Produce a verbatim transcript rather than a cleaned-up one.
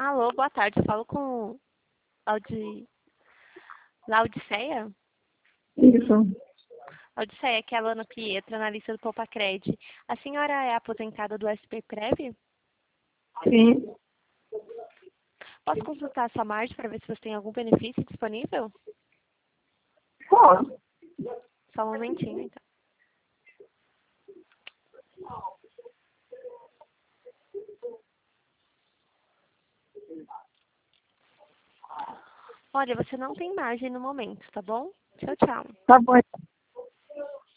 Alô, boa tarde. Eu falo com Audi... Laudiceia? Isso. Laudiceia, aqui é a Lana Pietro, analista do Poupa-Cred. A senhora é aposentada do S P Prev? Sim. Posso consultar a sua margem para ver se você tem algum benefício disponível? Posso. Só um momentinho, então. Olha, você não tem margem no momento, tá bom? Tchau, tchau. Tá bom.